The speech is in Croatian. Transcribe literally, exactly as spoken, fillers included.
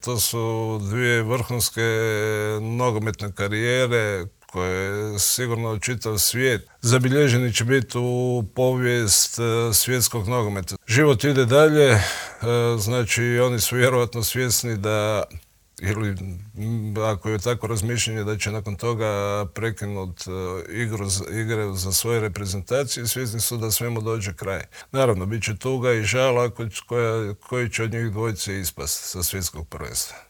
To su dvije vrhunske nogometne karijere koje sigurno čitav svijet zabilježeni će biti u povijest svjetskog nogometa. Život ide dalje, znači oni su vjerojatno svjesni da, ili ako je tako razmišljanje, da će nakon toga prekinut igru, igre za svoje reprezentacije, svjesni su da svemu dođe kraj. Naravno, bit će tuga i žal koji će od njih dvojice ispast sa svjetskog prvenstva.